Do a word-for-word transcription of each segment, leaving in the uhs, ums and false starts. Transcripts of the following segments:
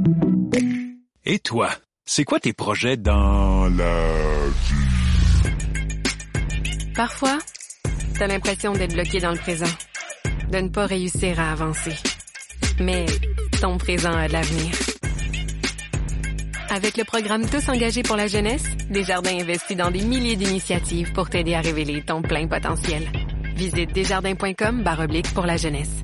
Et toi, c'est quoi tes projets dans la vie? Parfois, t'as l'impression d'être bloqué dans le présent, de ne pas réussir à avancer. Mais ton présent a de l'avenir. Avec le programme Tous engagés pour la jeunesse, Desjardins investit dans des milliers d'initiatives pour t'aider à révéler ton plein potentiel. Visite desjardins.com barre oblique pour la jeunesse.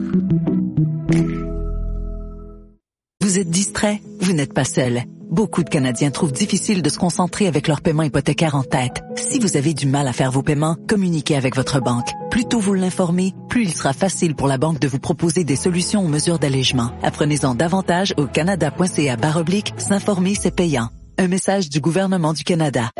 Vous êtes distrait? Vous n'êtes pas seul. Beaucoup de Canadiens trouvent difficile de se concentrer avec leurs paiements hypothécaires en tête. Si vous avez du mal à faire vos paiements, communiquez avec votre banque. Plus tôt vous l'informez, plus il sera facile pour la banque de vous proposer des solutions aux mesures d'allègement. Apprenez-en davantage au canada.ca barre oblique, s'informer c'est payant. Un message du gouvernement du Canada.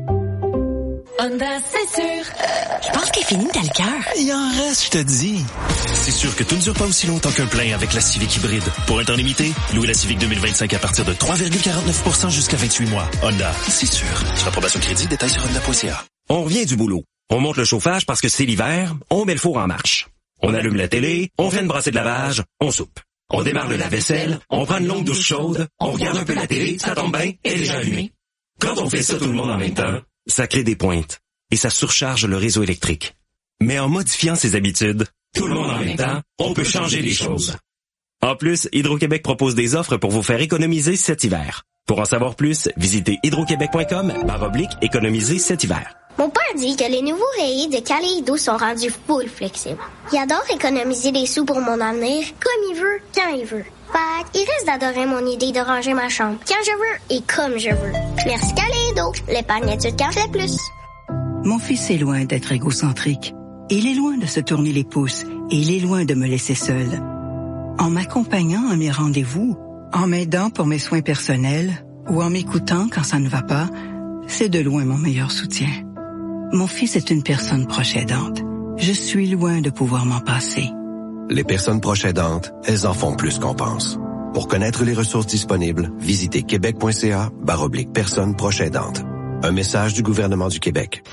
Honda, c'est sûr. Je pense qu'il est fini dans le cœur. Il en reste, je te dis. C'est sûr que tout ne dure pas aussi longtemps qu'un plein avec la Civic hybride. Pour un temps limité, louez la Civic deux mille vingt-cinq à partir de trois virgule quarante-neuf pour cent jusqu'à vingt-huit mois. Honda, c'est sûr. Sur approbation crédit, détails sur honda point c a. On revient du boulot. On monte le chauffage parce que c'est l'hiver, on met le four en marche. On allume la télé, on fait une brassée de lavage, on soupe. On démarre le lave-vaisselle, on prend une longue douche chaude, on regarde un peu la télé, ça tombe bien, elle est déjà allumée. Quand on fait ça tout le monde en même temps, ça crée des pointes et ça surcharge le réseau électrique. Mais en modifiant ses habitudes, tout le monde en même temps, on peut changer les choses. En plus, Hydro-Québec propose des offres pour vous faire économiser cet hiver. Pour en savoir plus, visitez hydroquebec.com barre oblique économiser cet hiver. Mon père dit que les nouveaux rayés de Kaleido sont rendus full flexibles. Il adore économiser des sous pour mon avenir, comme il veut, quand il veut. Fait il risque d'adorer mon idée de ranger ma chambre quand je veux et comme je veux. Merci Kaleido, l'épargne étude qu'en fait plus. Mon fils est loin d'être égocentrique. Il est loin de se tourner les pouces et il est loin de me laisser seule. En m'accompagnant à mes rendez-vous, en m'aidant pour mes soins personnels ou en m'écoutant quand ça ne va pas, c'est de loin mon meilleur soutien. Mon fils est une personne proche aidante. Je suis loin de pouvoir m'en passer. Les personnes proches aidantes, elles en font plus qu'on pense. Pour connaître les ressources disponibles, visitez québec.ca barre oblique personnes proches aidantes. Un message du gouvernement du Québec.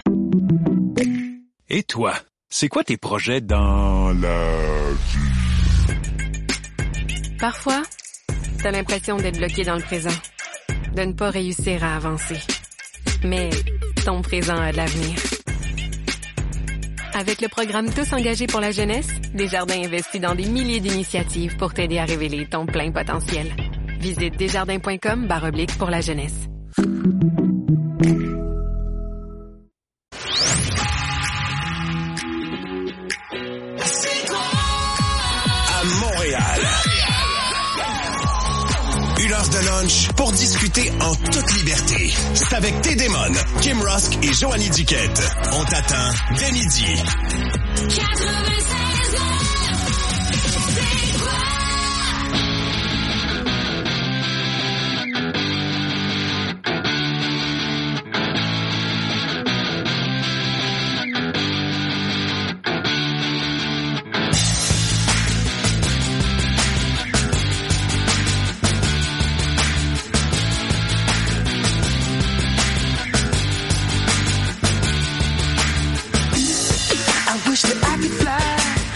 Et toi, c'est quoi tes projets dans la vie? Parfois, t'as l'impression d'être bloqué dans le présent, de ne pas réussir à avancer. Mais ton présent a de l'avenir. Avec le programme Tous engagés pour la jeunesse, Desjardins investit dans des milliers d'initiatives pour t'aider à révéler ton plein potentiel. Visite desjardins.com barre oblique pour la jeunesse. À Montréal. Une heure de lunch pour discuter en toute liberté. C'est avec Tédémon, Kim Rusk et Joanie Duquette. On t'attend dès midi. Wish that I could fly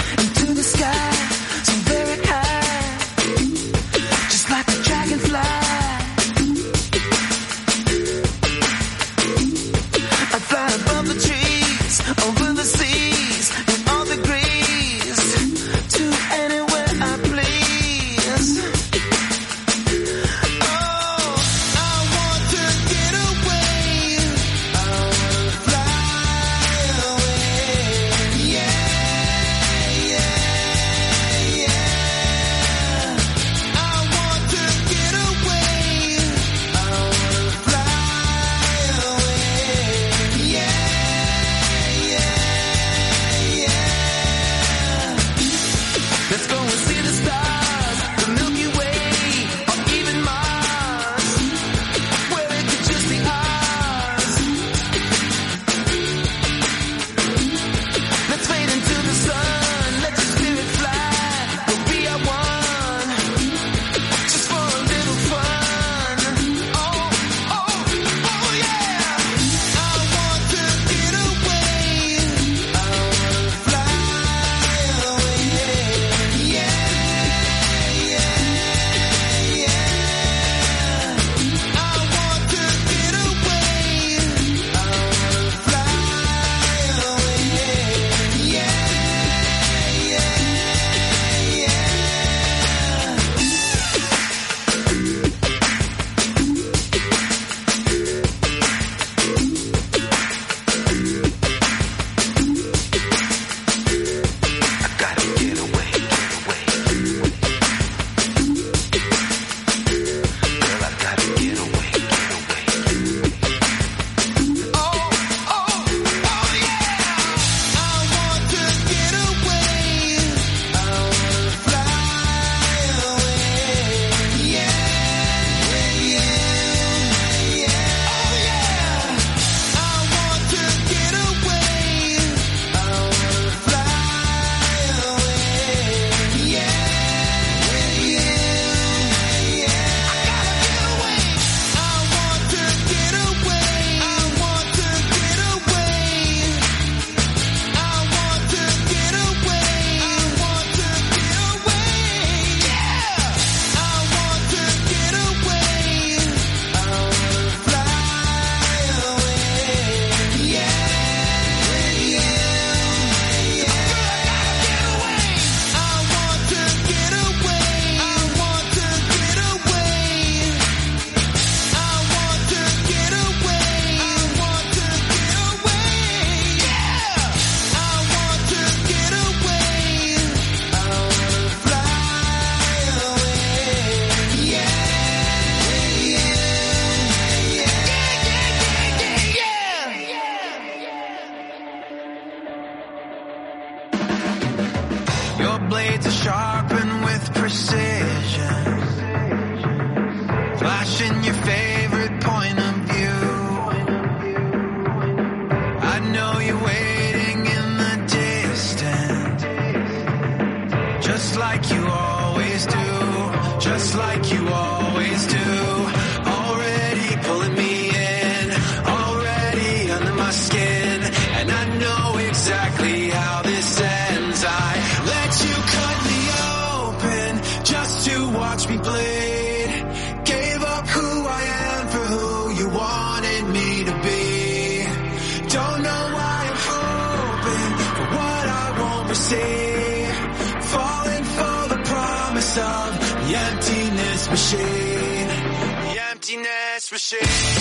flashing your favorite point of view. I know you're waiting in the distance, just like you always do, just like you always do. Already pulling me in, already under my skin, and I know exactly how this ends. I let you cut me open just to watch me bleed. Gave up who I am for who you wanted me to be. Don't know why I'm hoping for what I won't receive. Falling for the promise of the emptiness machine. The emptiness machine.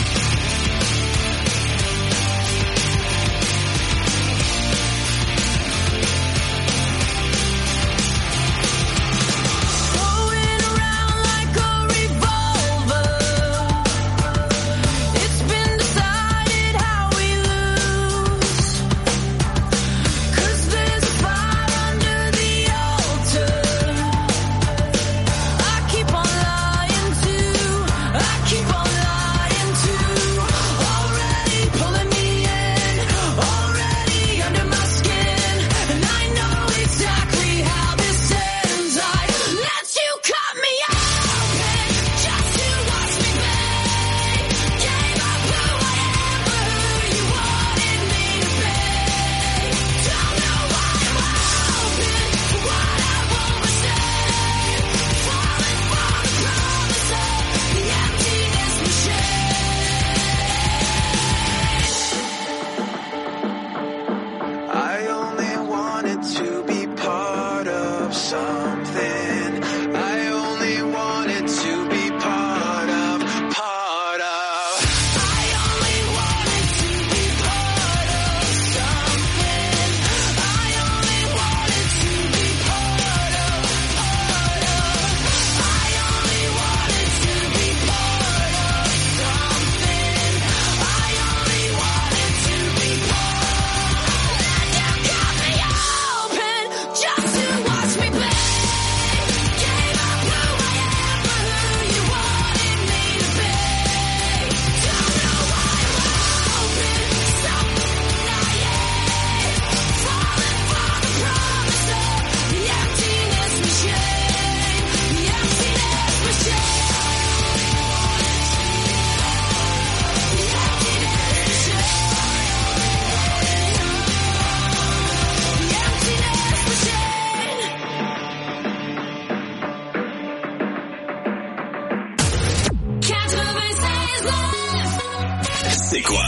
C'est quoi?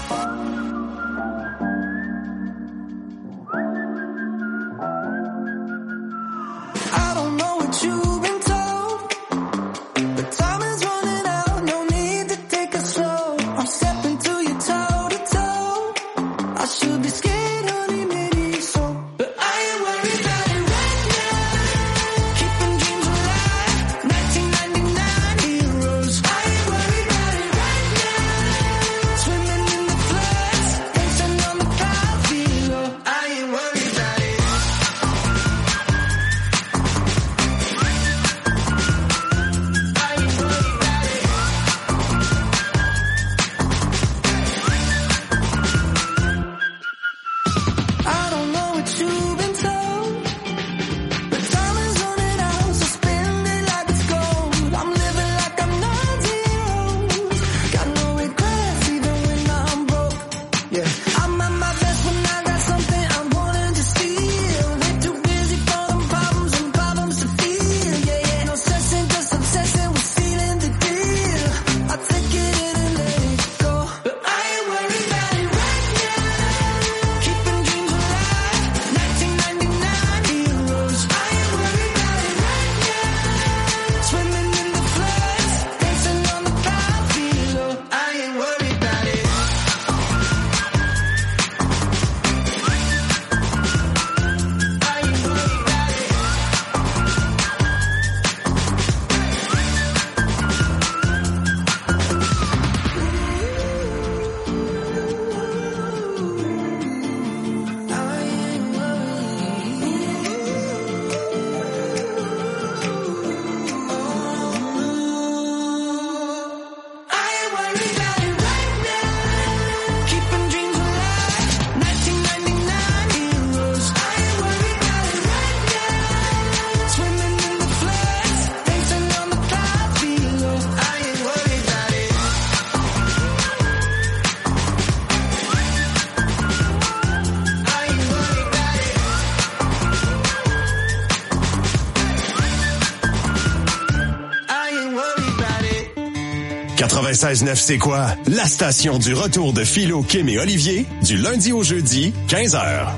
I don't know what you've been told, but time is running out, no need to take it slow. I'm stepping to you toe to toe. I should be scared, honey, maybe so, but I ain't worried about it right now. Keeping dreams alive, nineteen ninety-nine heroes. I ain't worried about it right now. Swimming in the flood. quatre-vingt-seize neuf c'est quoi? La station du retour de Philo, Kim et Olivier, du lundi au jeudi, quinze heures.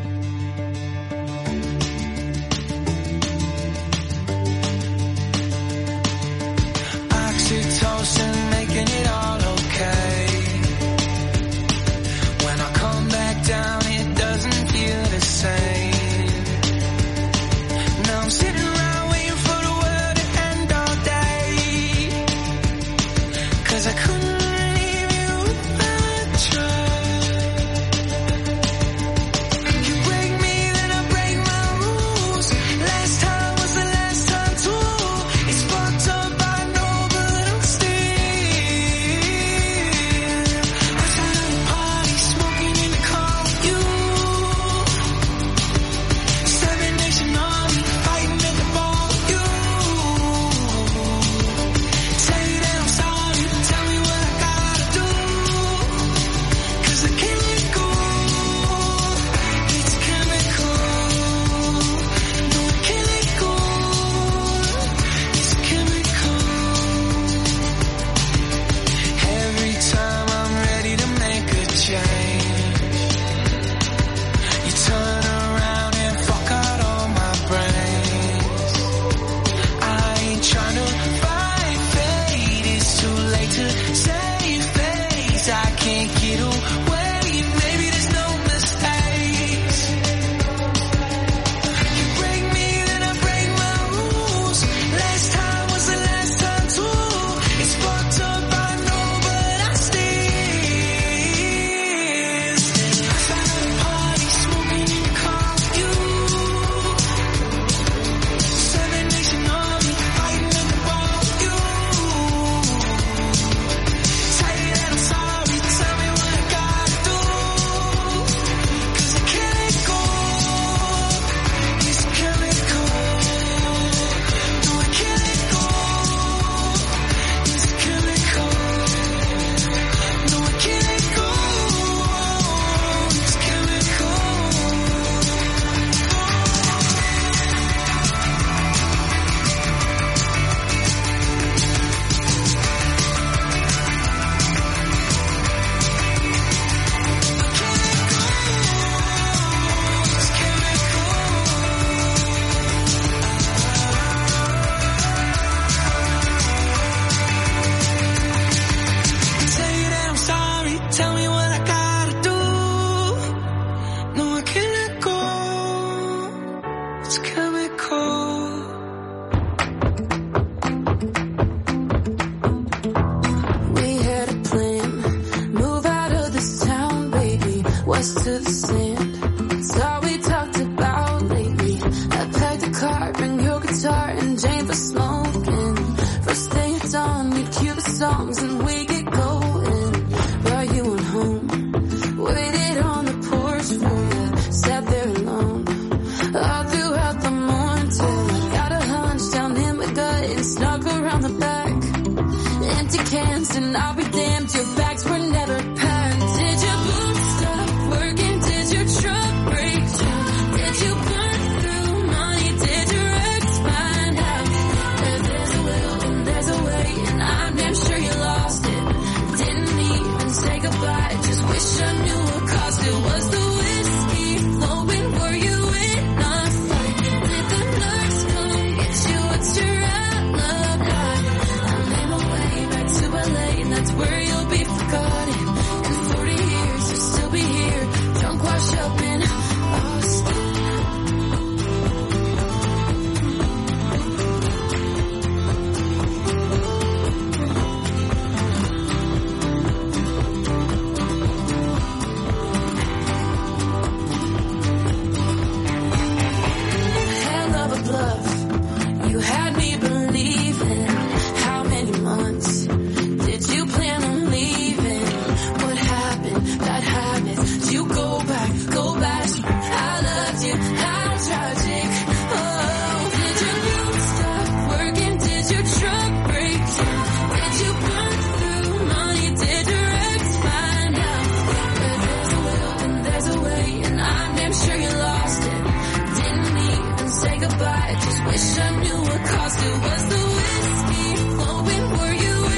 Wish I knew what caused it. Was the whiskey flowing? Were you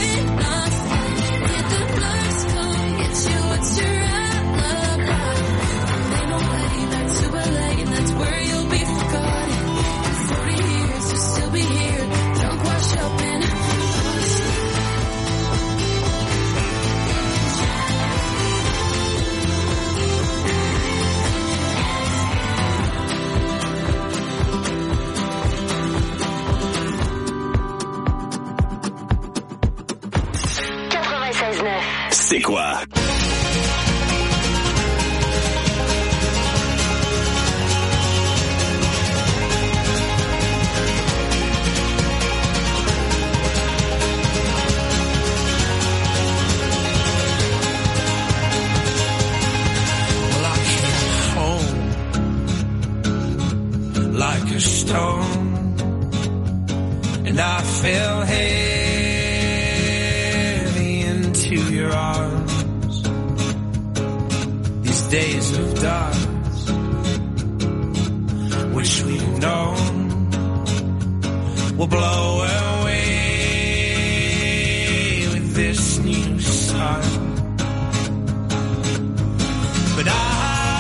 neuf. C'est quoi? Like a stone, and I fell heavy into your arms. These days of dust, which we've known, will blow away with this new sun. But I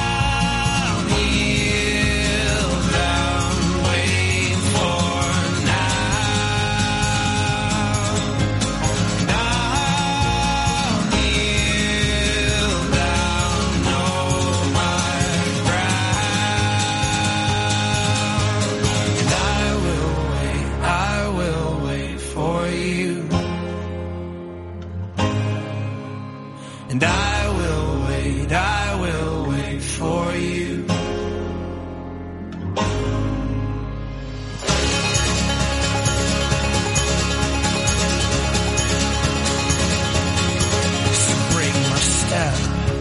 And I will wait, I will wait for you. So break my step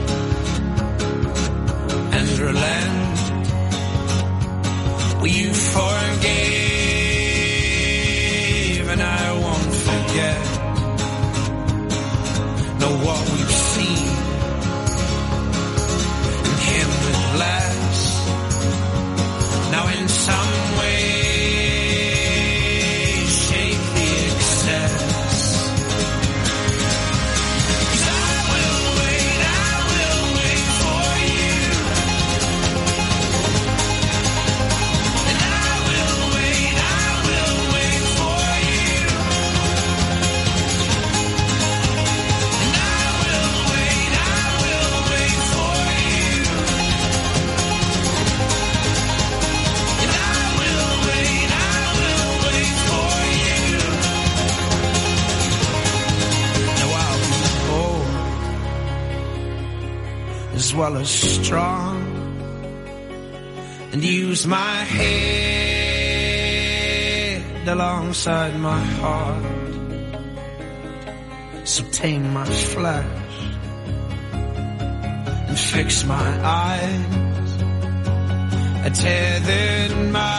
and relent. Well, you forgave and I won't forget. Know what we've seen and him with less. Now in some way shake the excess. 'Cause I will wait, I will wait for you. And I will wait, I will wait for you. And I will wait, I will wait for you. And I will wait, I will wait for you. Now I'll be bold as well as strong, and use my head alongside my heart. So tame my flesh and fix my eyes. A tethered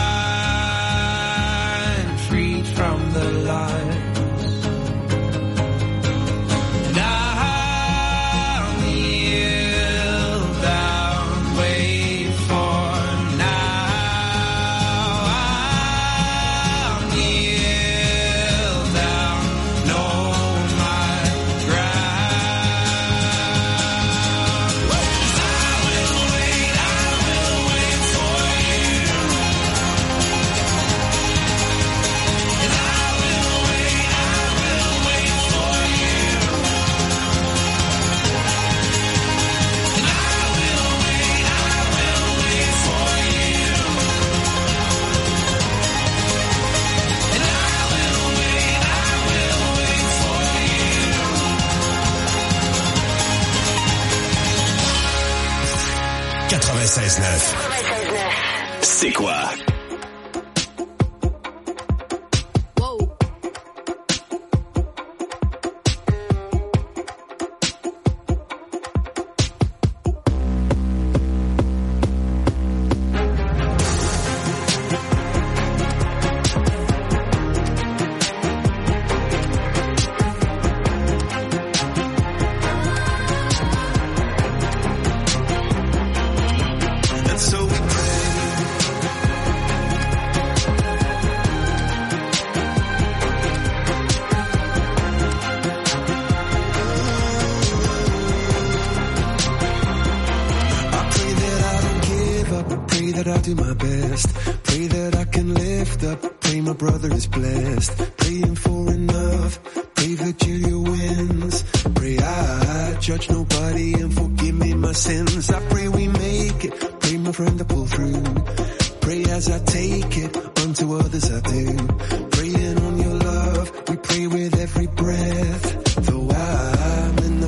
mind freed from the lies. And I'll kneel down, wait for now. I'll kneel down, know my ground. 'Cause I will wait, I will wait for you. And I will wait, I will wait for you. And I will wait, I will wait for you. And I will wait, I will wait for you. quatre-vingt-seize neuf. C'est quoi? And so we pray. I pray that I don't give up. I pray that I'll do my best. Pray that I can lift up. Pray my brother is blessed. Praying for enough. Pray Virginia wins. Pray I judge nobody and forgive me my sins. I pray we make it. Pray my friend to pull through. Pray as I take it. Unto others I do. Praying on your love. We pray with every breath. Though I'm in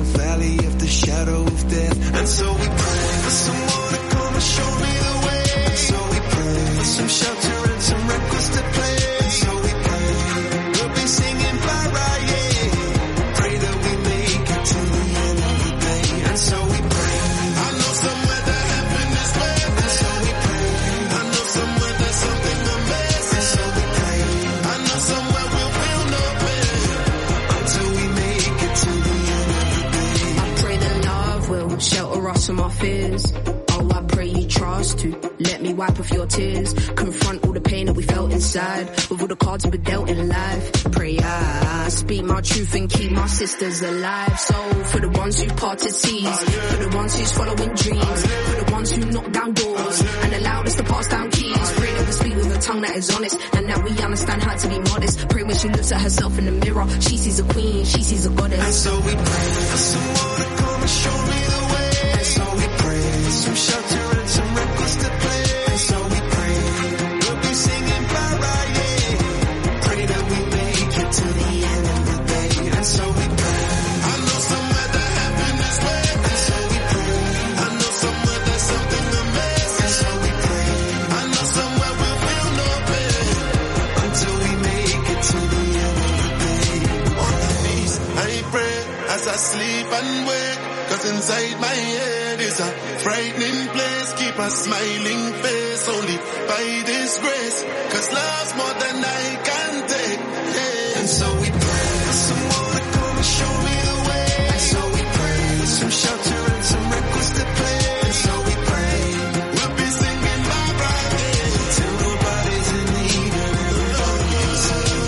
battle with death. And so we pray for someone to come and show me the way. And so we pray for some shelter and some records to play. And so we pray we'll be singing bye bye, yeah. Pray that we make it to the end of the day. And so we pray. I know somewhere that heaven is where. And so we pray. I know somewhere there's something amazing. And so we pray. I know somewhere we'll feel no pain until we make it to the end of the day. I pray that love will shelter us from our fears. Oh, I pray you trust to let me wipe off your tears. Confront all the pain that we felt inside with all the cards we dealt in life. Pray I speak my truth and keep my sisters alive. So for the ones who parted seas, for the ones who's following dreams, for the ones who knock down doors and allowed us to pass down keys. Pray that we speak with a tongue that is honest and that we understand how to be modest. Pray when she looks at herself in the mirror, she sees a queen, she sees a goddess. And so we pray for someone to come and show me the way. And so we pray for some shelter and some records to play. And so we pray we'll be singing bye bye, yeah. Pray that we make it to the end of the day. And so we pray. I know somewhere that heaven is where. And so we pray. I know somewhere there's something amazing. And so we pray. I know somewhere we'll feel no pain until we make it to the end of the day. On my knees, I pray as I sleep and wake. Cause inside my head is a frightening place. Keep a smiling face only by this grace. Cause love's more than I can take, yeah. And so we pray for someone to come and show me the way. And so we pray for some shelter and some records to play. And so we pray we'll be singing bye bye, yeah. Till nobody's in need and everybody's safe.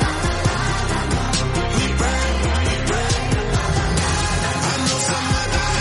I know somewhere that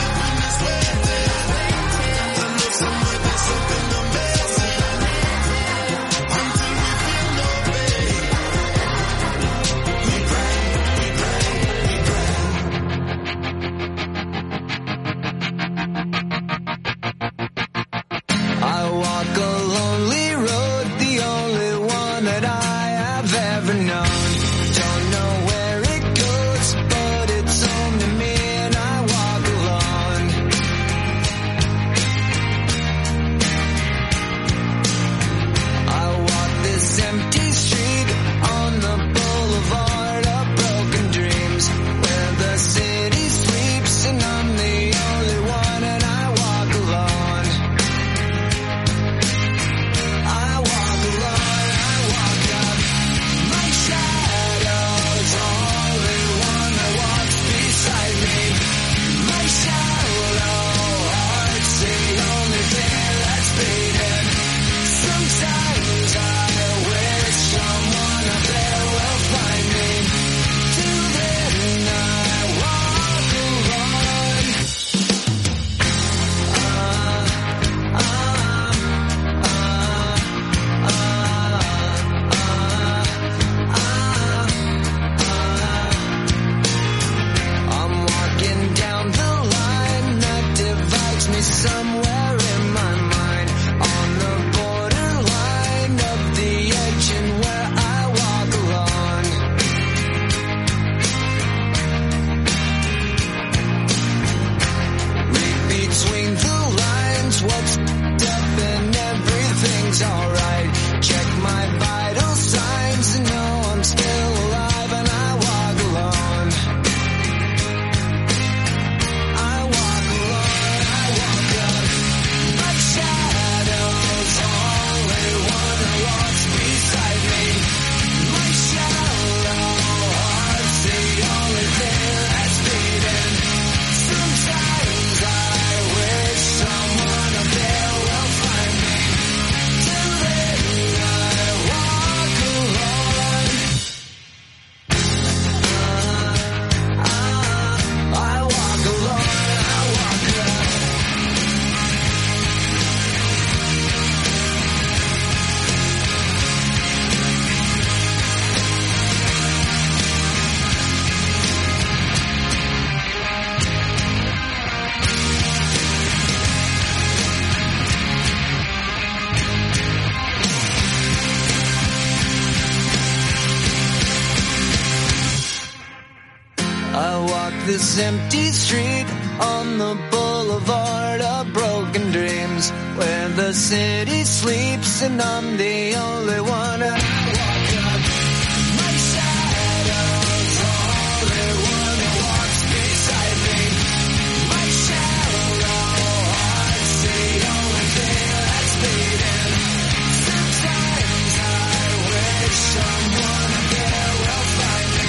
this empty street on the boulevard of broken dreams, where the city sleeps and I'm the only one. And I walk up, my shadow's only one who walks beside me. My shallow heart's the only thing that's beating. Sometimes I wish someone there will find me.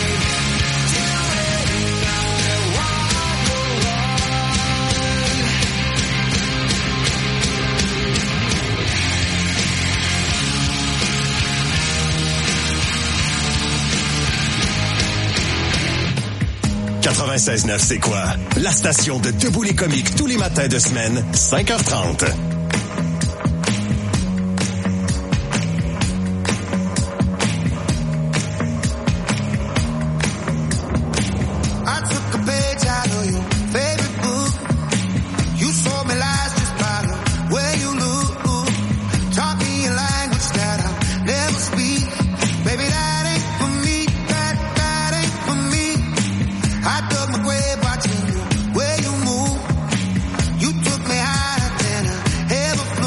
quatre-vingt-seize neuf, c'est quoi? La station de Debout les comiques tous les matins de semaine, cinq heures trente. Where you move, you took me higher than I ever flew.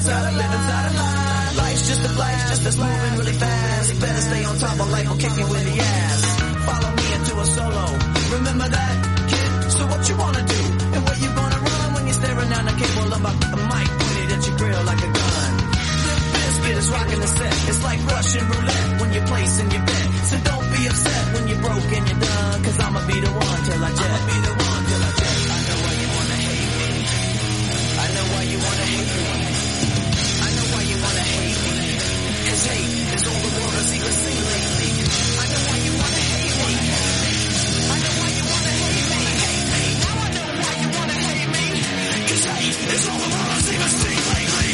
inside a live inside a lie. Life's just a life's just a moving really fast. Better stay on top of life or kick you in the ass. Follow me into a solo. Remember that, kid? So what you wanna do? And where you gonna run when you're staring down the cable of a mic pointed at your grill like a gun? Limp Bizkit is rocking the set. It's like Russian roulette when you're placing your bet. So don't be upset when you're broke and you're done. Cause I'ma be the one till I jet. I'ma be the one till I jet. I know why you wanna hate me. I know why you wanna hate me. I know why you wanna hate me. Cause hate is all the world has even seen lately. I know why you wanna hate me. I know why you wanna hate me. Hate me. Now I know why you wanna hate me. Cause hate is all the world has even seen lately.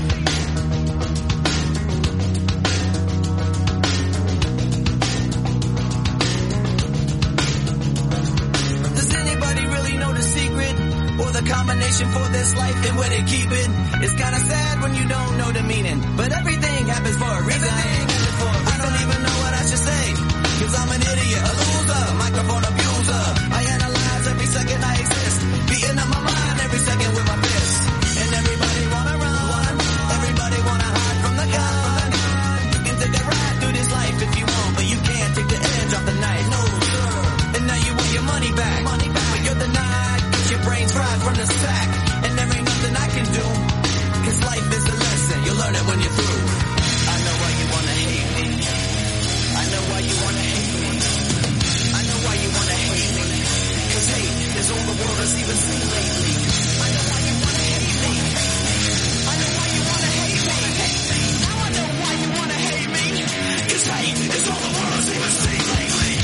The combination for this life and where they keep it. It's kinda sad when you don't know the meaning, but everything happens for a reason. I don't even know what I should say, cause I'm an idiot, a loser, microphone abuser. I analyze every second I exist, beating up my mind every second with my fist. And everybody wanna run, everybody wanna hide from the gun. You can take a ride through this life if you want, but you can't take the edge off the night, no sir. And now you want your money back, money back, but you're denied. Your brain's fried from the sack, and there ain't nothing I can do. Cause life is a lesson, you'll learn it when you're through. I know why you wanna hate me. I know why you wanna hate me. I know why you wanna hate me. Cause hate is all the world has even seen lately. I know why you wanna hate me. I know why you wanna hate me. Now I know why you wanna hate me. Cause hate is all the world has even seen lately.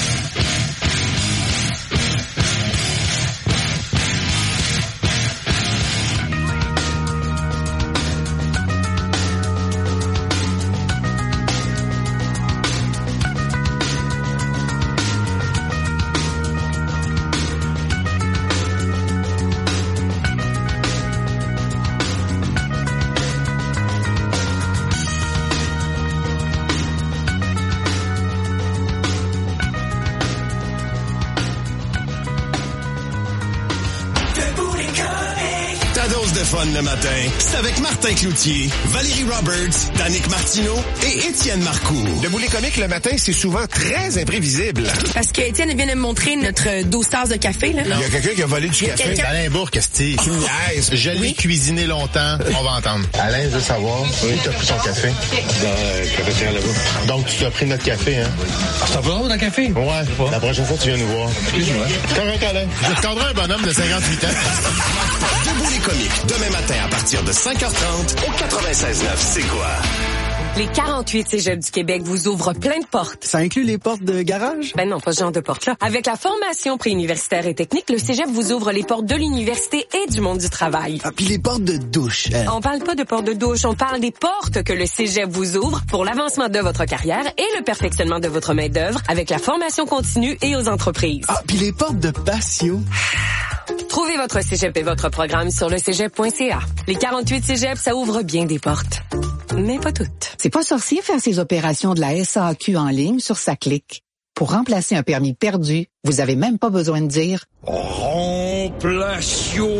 Fun le matin, c'est avec Martin Cloutier, Valérie Roberts, Danick Martineau et Étienne Marcoux. Debout les comiques le matin, c'est souvent très imprévisible. Parce que Étienne vient de me montrer notre douze tasses de café. Là. Il y a quelqu'un qui a volé du café. Quelqu'un... Alain Bourque, esti. Tu me niaises. Je l'ai oui. cuisiné longtemps. On va entendre. Alain veut savoir oui. où tu as pris son café. Dans le cafetière là-bas. Donc, tu as pris notre café, hein? Ça va dans le café? Ouais. La prochaine fois, tu viens nous voir. Excuse-moi. Correct, Alain. Je te un bonhomme de cinquante-huit ans. Debout les comiques, demain matin à partir de cinq heures trente au quatre-vingt-seize neuf. C'est quoi? Les quarante-huit cégeps du Québec vous ouvrent plein de portes. Ça inclut les portes de garage? Ben non, pas ce genre de portes-là. Avec la formation préuniversitaire et technique, le cégep vous ouvre les portes de l'université et du monde du travail. Ah, puis les portes de douche. Hein? On parle pas de portes de douche, on parle des portes que le cégep vous ouvre pour l'avancement de votre carrière et le perfectionnement de votre main-d'œuvre avec la formation continue et aux entreprises. Ah, puis les portes de patio. Trouvez votre cégep et votre programme sur le cégep point c a. Les quarante-huit cégeps, ça ouvre bien des portes. Mais pas toutes. C'est pas sorcier faire ses opérations de la S A Q en ligne sur sa clique. Pour remplacer un permis perdu, vous avez même pas besoin de dire remplation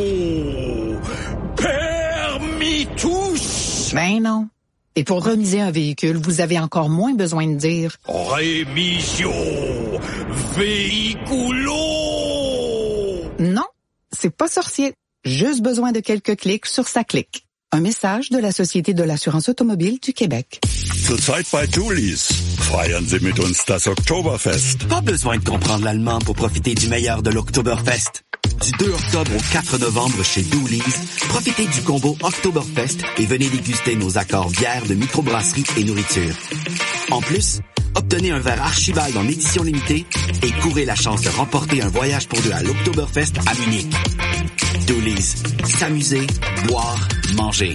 permis tous. Ben non. Et pour remiser un véhicule, vous avez encore moins besoin de dire rémission véhiculo. Non, c'est pas sorcier. Juste besoin de quelques clics sur sa clique. Un message de la Société de l'assurance automobile du Québec. Zurzeit bei Dulis. Feiern Sie mit uns das Oktoberfest. Pas besoin de comprendre l'allemand pour profiter du meilleur de l'Oktoberfest. Du deux octobre au quatre novembre chez Doolies, profitez du combo Oktoberfest et venez déguster nos accords bières de microbrasserie et nourriture. En plus, obtenez un verre Archibald en édition limitée et courez la chance de remporter un voyage pour deux à l'Oktoberfest à Munich. Doolies. S'amuser, boire, manger.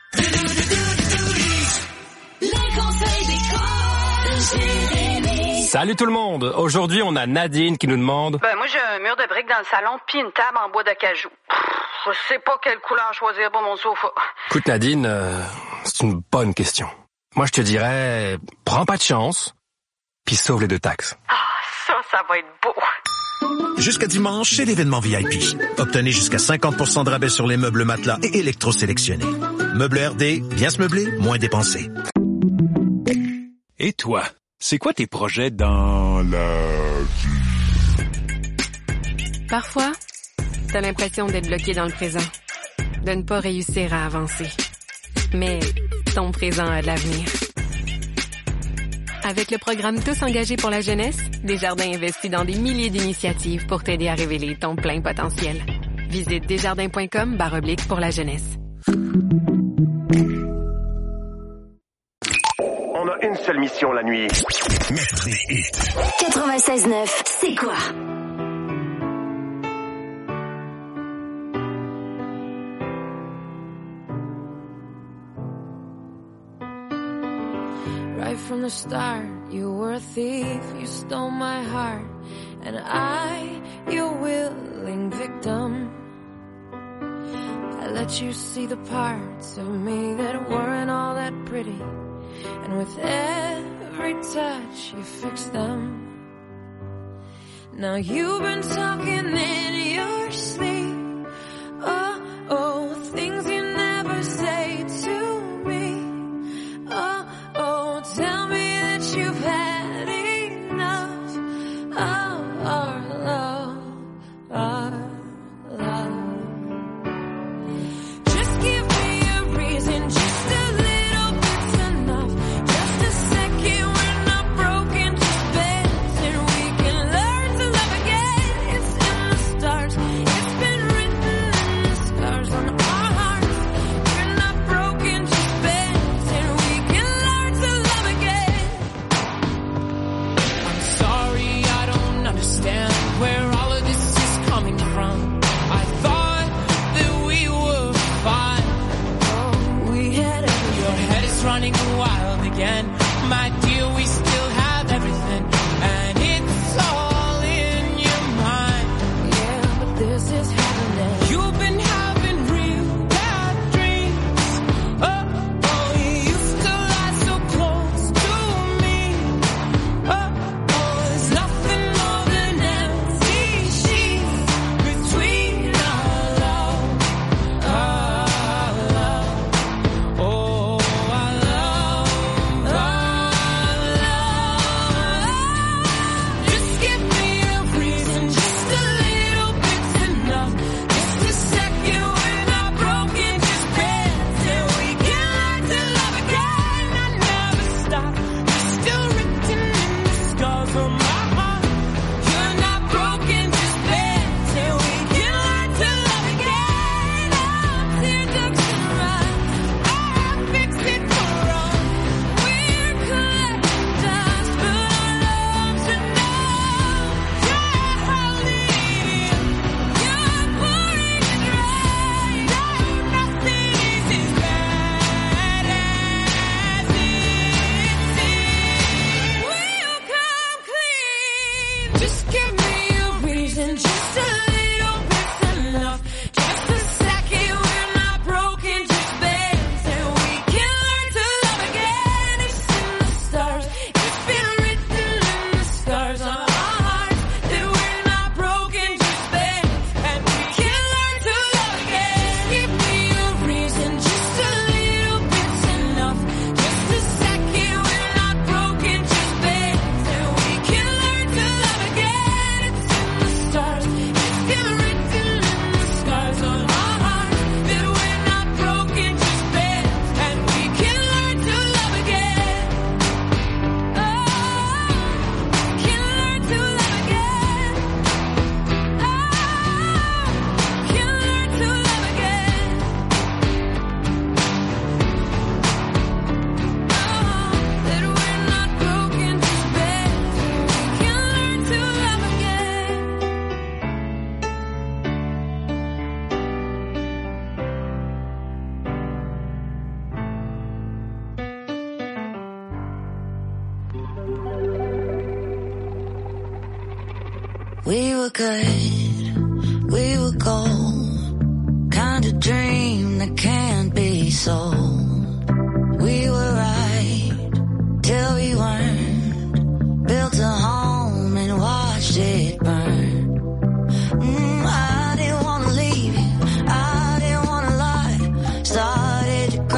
Salut tout le monde! Aujourd'hui, on a Nadine qui nous demande... Ben, moi, j'ai un mur de briques dans le salon puis une table en bois d'acajou. Je sais pas quelle couleur choisir pour mon sofa. Écoute, Nadine, euh, c'est une bonne question. Moi, je te dirais, prends pas de chance, puis sauve les deux taxes. Ah, ça, ça va être beau. Jusqu'à dimanche, chez l'événement V I P. Obtenez jusqu'à cinquante pour cent de rabais sur les meubles matelas et électro sélectionnés. Meublé R D, bien se meubler, moins dépenser. Et toi, c'est quoi tes projets dans la vie? Parfois, t'as l'impression d'être bloqué dans le présent, de ne pas réussir à avancer. Mais ton présent a de l'avenir. Avec le programme Tous engagés pour la jeunesse, Desjardins investit dans des milliers d'initiatives pour t'aider à révéler ton plein potentiel. Visite desjardins.com barre oblique pour la jeunesse. On a une seule mission la nuit. Mettre des hits. quatre-vingt-seize neuf, c'est quoi? Right from the start, you were a thief, you stole my heart, and I, your willing victim. I let you see the parts of me that weren't all that pretty, and with every touch you fixed them. Now you've been talking in your sleep, oh, oh, things you never say to me, oh, oh, tell me that you've had enough of our love, our love. Just give me a reason, just a little bit's enough. Just a second, we're not broken, just bends, and we can learn to love again. It's in the stars, it's been written in the scars on our hearts. We're not broken, just bends, and we can learn to love again. I'm sorry, I don't understand where all of this is coming from. I thought that we were fine. Oh, we had everything. Your head is running wild again. My dear, we still have everything. And it's all in your mind. Yeah, but this is happening. You've been having real bad dreams. Oh, oh, you used to lie so close to me. Oh, oh, there's nothing more than empty sheets between our love, our love. Oh, our love, our love. Just give me a reason, just a little bit's enough. Just a second, we're not broken, just bends, and we can learn to love again. I never stop, you're still written in the scars on my heart. You're not broken, just bends, and we can learn to love again. Our tear ducts can run, I'll fix it for wrong. We're collecting dust, but our loves are numb. You're holding in, you're pouring it right. No, nothing is as bad as it seems. We'll come clean. Just give me a reason, just a little bit's enough. Just a second, we're not broken, just bends, and we can learn to love again. It's in the stars, it's been written in the scars on our hearts that we're not broken, just bends, and we can learn to love again. Just give me a reason, just a little bit's enough. Just a second, we're not broken, just bends, and we can learn to love again. It's in the stars, it's been written in the scars on our hearts that we're not broken, just bends, and we can learn to love again. Oh, can learn to love again. Oh, can learn to love again. Oh, that we're not broken, just bends, and we can learn to love again. We were good, we were gold, kind of dream that can't be sold. We were right till we weren't, built a home and watched it burn. Mm, I didn't wanna leave you, I didn't wanna lie, started to cry.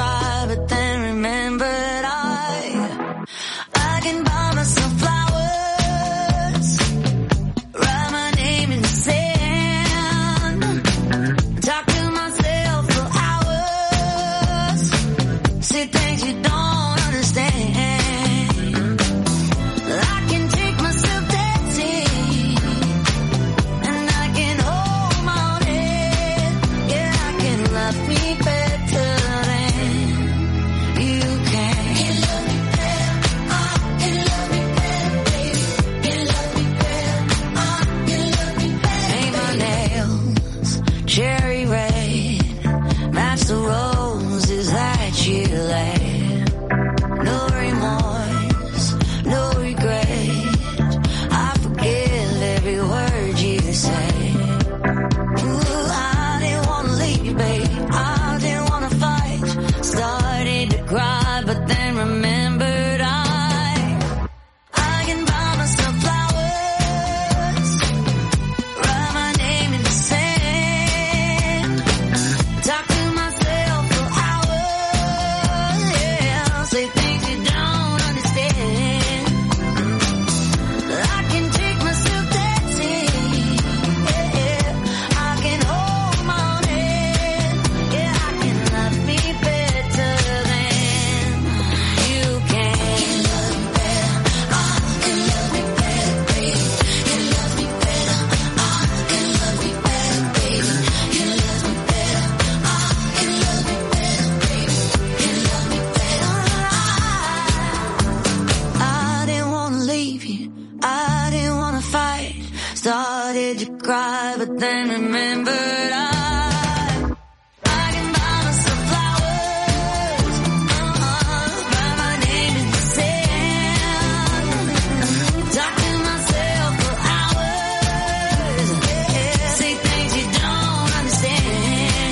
made you cry, but then remembered I, I can buy myself flowers, uh-huh, write my name in the sand, talk to myself for hours, yeah, say things you don't understand.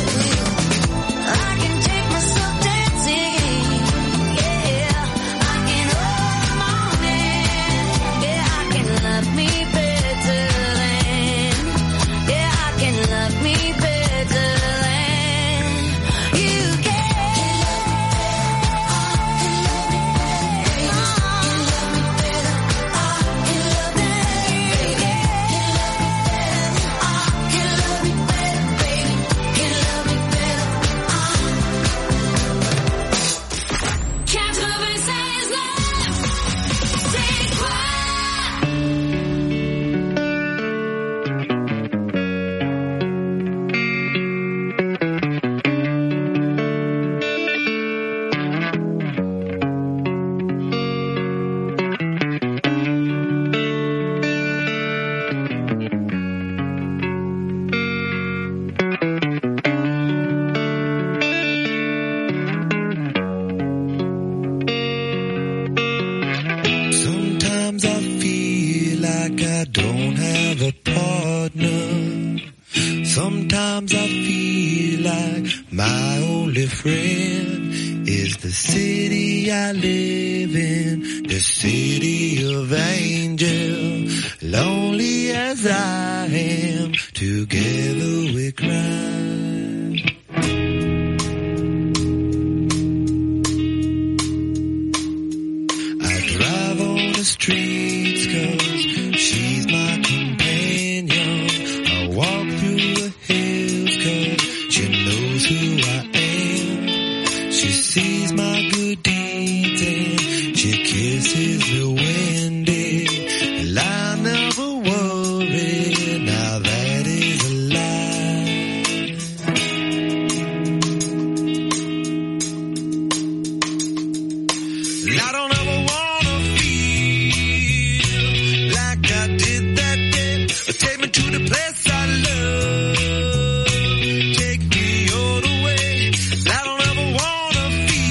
I can take myself dancing, yeah, I can hold the morning, yeah, I can love me better than, yeah, I can love me better than you can. quatre-vingt-seize neuf, c'est quoi? Sometimes I feel like I don't have a partner. Sometimes I feel like my only friend is the city I live in, the city of angel. Lonely as I am, together we cry. I drive on the streets 'cause she's my companion. I walk through the hills 'cause she knows who I am. She sees my good deeds and she kisses the windy. And I never worry, now that is a lie. And I don't ever wanna feel like I did that day. Take me to the place I love. Take me all the way. I don't ever wanna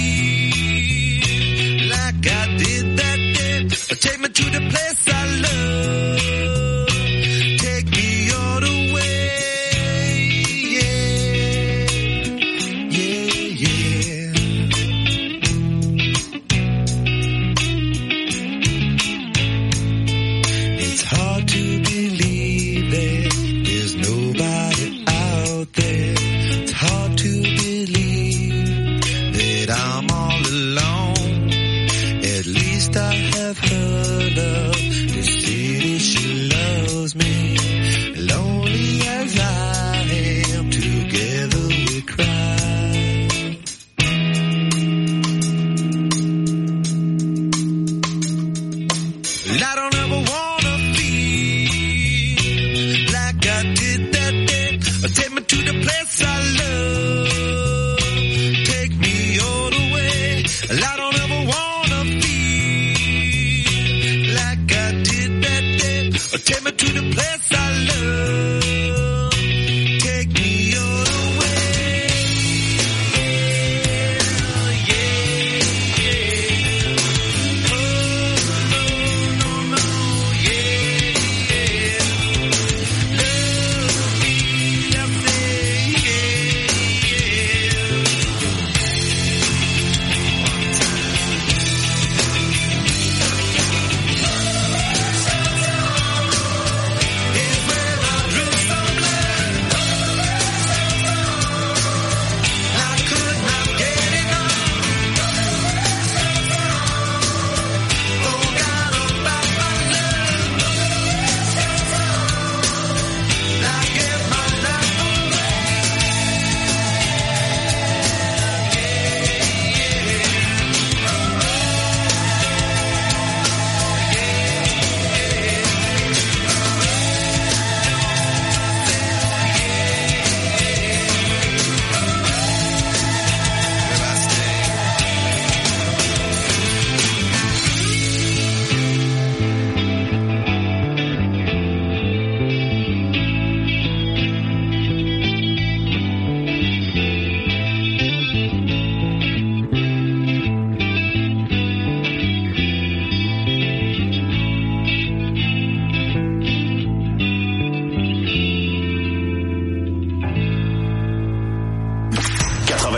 feel like I did that day. Take me to the place I love. Take me all the way. Yeah, yeah, yeah. It's hard to believe that there's nobody out there. It's hard to believe that I'm all alone. At least I have her love. The city, she loves me. Lonely as I am, together we cry. And I don't ever wanna feel like I did that day. Take me to the place I love. Take me all the way. And I don't ever wanna feel like I did that day. Take me to the place I love. Take me all the way. Yeah, yeah. Oh, no, no, no, yeah, yeah. Love me, I say, yeah, yeah.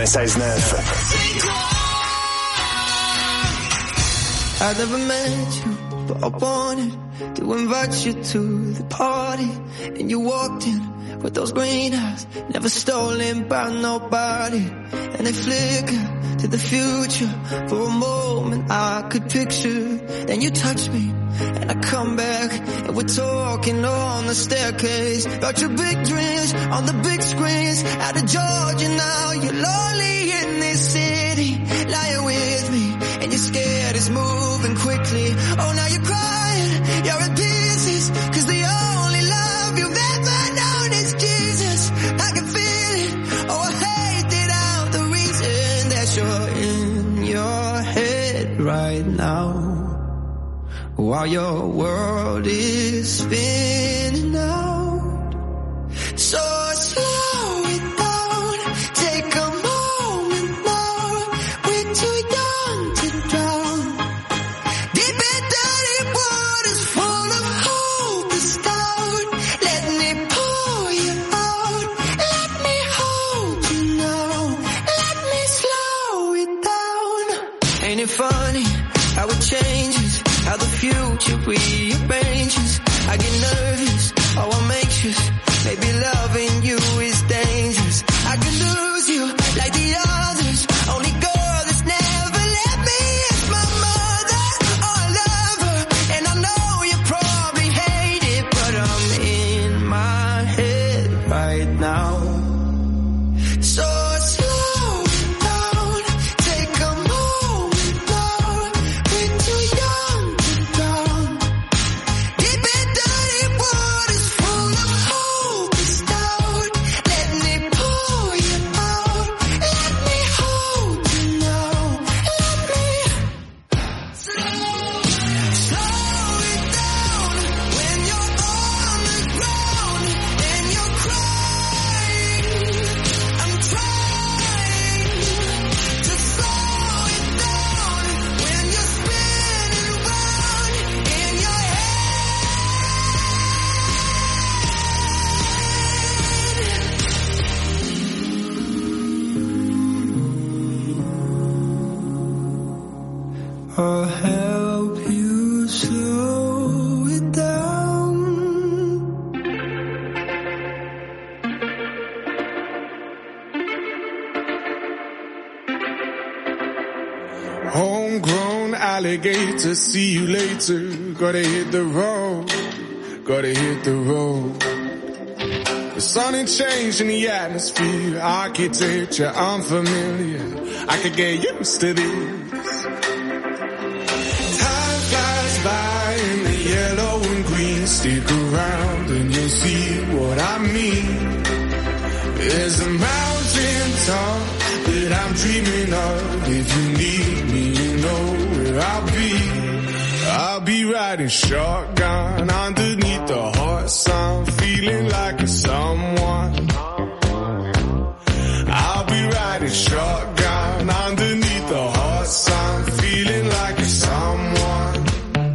quatre-vingt-seize neuf. I never met you, but I wanted to invite you to the party. And you walked in with those green eyes, never stolen by nobody. And they flickered to the future. For a moment I could picture. Then you touch me, and I come back, and we're talking on the staircase. About your big dreams on the big screens. Out of Georgia now, you're lonely in this city. Lying with me, and you're scared it's moving quickly. Oh, now you're crying, you're in pieces. Cause the only love you've ever known is Jesus. I can feel it, oh I hate it out. The reason that you're in your head right now, while your world is spinning out. So slow it down, take a moment now. We're too young to drown. Deep in dirty waters full of hopeless doubt. Let me pull you out. Let me hold you now. Let me slow it down. Ain't it funny how it changes? How the future rearranges. I get nervous, oh I'm anxious. Maybe loving you is dangerous. I could lose you like the others. Only girl that's never let me is my mother. Oh I love her, and I know you probably hate it, but I'm in my head right now. So slow down, take a moment now. We're too young. Deep in dirty waters full of hopeless doubt. Let me pull you out. Let me hold you now. Let me slow, slow it down. When you're on the ground and you're crying, I'm trying to slow it down. When you're spinning round in your I'll help you slow it down. Homegrown alligator, see you later. Gotta hit the road, gotta hit the road. The sun ain't changing the atmosphere, architecture unfamiliar. I could get used to this. Time flies by in the yellow and green. Stick around and you'll see what I mean. There's a mountain top that I'm dreaming of. If you need me, you know where I'll be. I'll be riding shotgun underneath the hot sun, feeling like a someone. I'll be riding shotgun underneath the hot sun, feeling like a someone.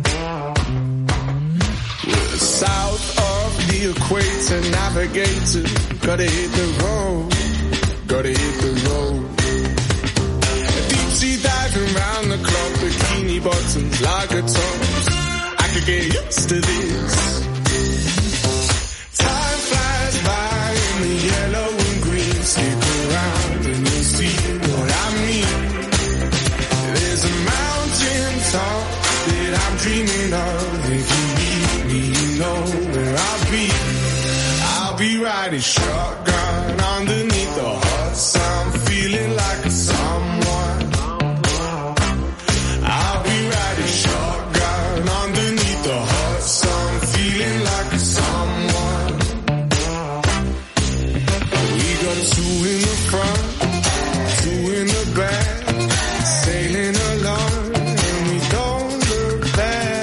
We're south of the equator, navigator. Gotta hit the road, gotta hit the road. Deep sea diving round the clock, bikini bottoms, lager tops. I could get used to this. Time flies by in the yellow and green. Stick around and you'll see what I mean. There's a mountain top that I'm dreaming of. If you need me, you know where I'll be. I'll be riding shotgun underneath the hot sun, feeling like a someone. I'll be riding shotgun underneath the hot sun, feeling like a someone. We got two in the front, two in the back, sailing along, and we don't look back.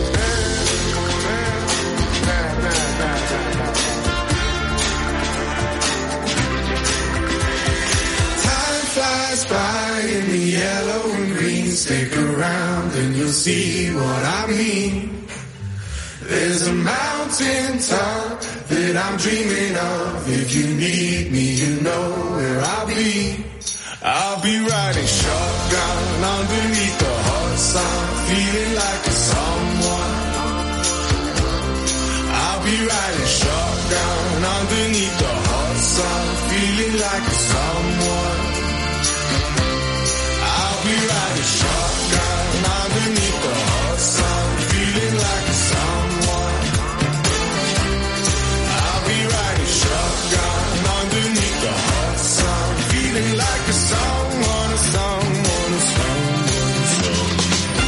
Time flies by in the yellow and green. Stick around and you'll see what I mean. There's a mountain top that I'm dreaming of. If you need me, you know where I'll be. I'll be riding shotgun underneath the hot sun, feeling like a someone. I'll be riding shotgun underneath the hot sun, feeling like a someone. I'll be riding shotgun underneath the hot sun, feeling like a someone. I'll be riding shotgun underneath the hot sun, feeling like a someone, a someone, a someone, a someone.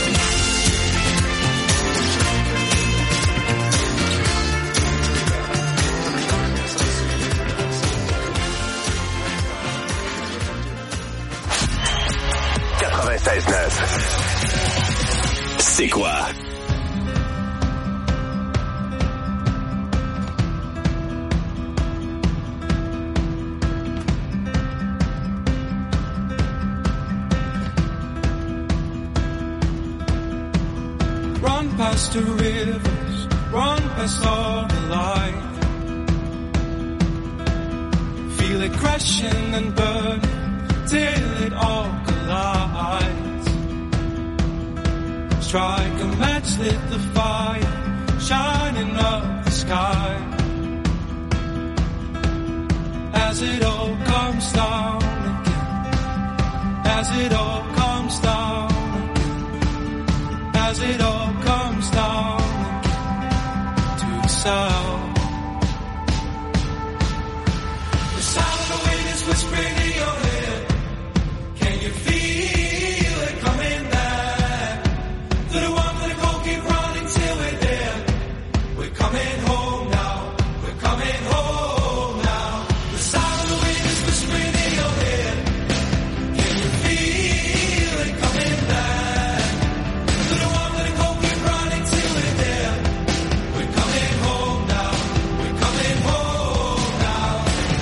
quatre-vingt-seize neuf. C'est quoi? Run past the rivers, run past all the light. Feel it crashing and burning till it all collides. Strike a match, lit the fire, shining up the sky. As it all comes down again, as it all comes down again, as it all comes down again to the sound. The sound of the wind is whispering in your ear. Can you feel it coming back? To the one for the cold, keep running till we're there. We're coming home now, we're coming home now. The sound of the wind is whispering in your ear. Can you feel it coming back? To the one for the cold, keep running till we're there. We're coming home now, we're coming home now.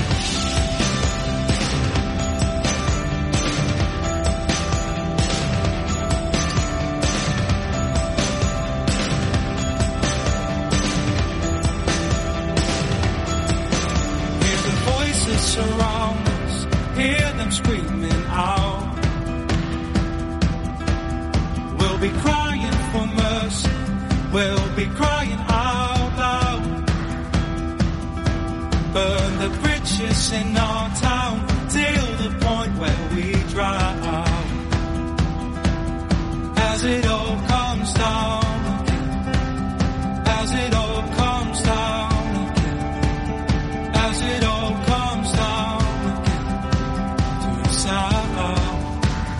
Hear the voices surround us, hear them screaming out. We'll be crying for mercy, we'll be crying out loud. Burn the bridges in our town till the point where we drown. As it all comes down again, as it all comes down again, as it all comes down again to the sound.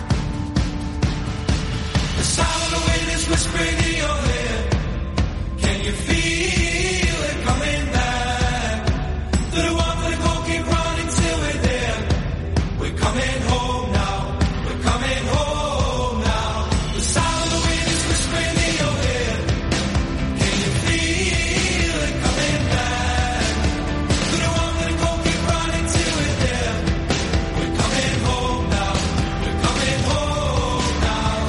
The sound of the wind is whispering in your ear. Can you feel it coming back? To the one for the cold, keep running till we're there. We're coming home now, we're coming home now. The sound of the wind is whispering in your ear. Can you feel it coming back? To the one for the cold, keep running till we're there. We're coming home now, we're coming home now.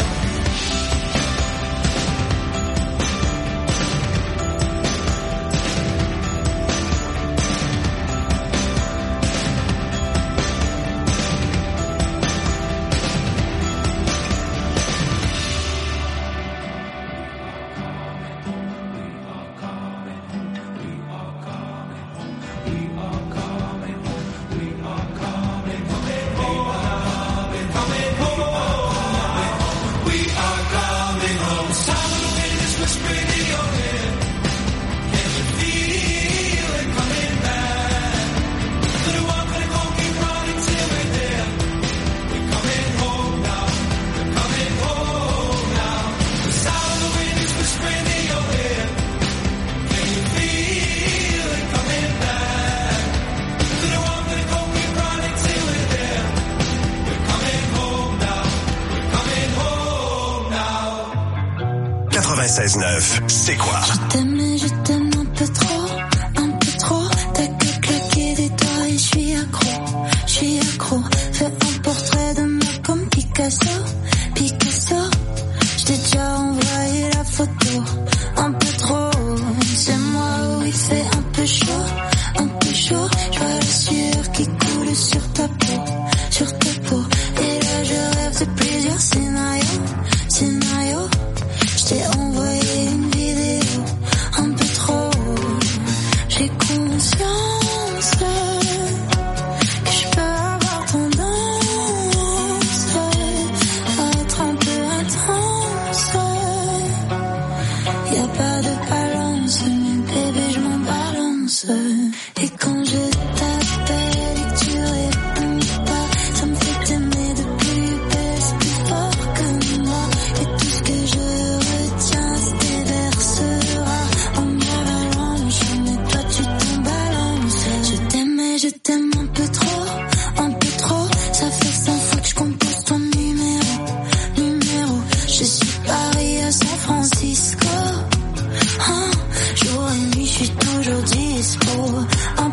We are coming home. Sound of the wind is whispering in your ear. Can you feel it coming back? To the one for the cold, keep running till we're there. We're coming home now, we're coming home now. The sound of the wind is whispering in your ear. Can you feel it coming back? To the one for the cold, keep running till we're there. We're coming home now, we're coming home now. quatre-vingt-seize neuf, c'est quoi? Je t'aime et je t'aime un peu trop, un peu trop. T'as que claquer des doigts et je suis accro, je suis accro. Fais un portrait de moi comme Picasso, Picasso. Je t'ai déjà envoyé la photo, un peu trop. C'est moi où il fait un peu chaud, un peu chaud. Je vois la sueur qui coule sur ta peau, sur ta peau. Et faire scénario, scénario. Je t'ai envoyé une vidéo, un peu trop. J'ai conscience que je peux avoir tendance à être un peu intense. Y'a pas de balance, mais bébé je m'en balance. Et quand je t'appelle et que tu réponds pas, ça me fait t'aimer de plus belle, c'est plus fort que moi. Et tout ce que je retiens, c'est tes vers sera en avalanche. Mais toi tu t'en balances. Je t'aime et je t'aime un peu trop, un peu trop. Ça fait cent fois que je compose ton numéro, numéro. Je suis Paris à San Francisco. Ah, jour et nuit, je suis toujours dispo. Ah,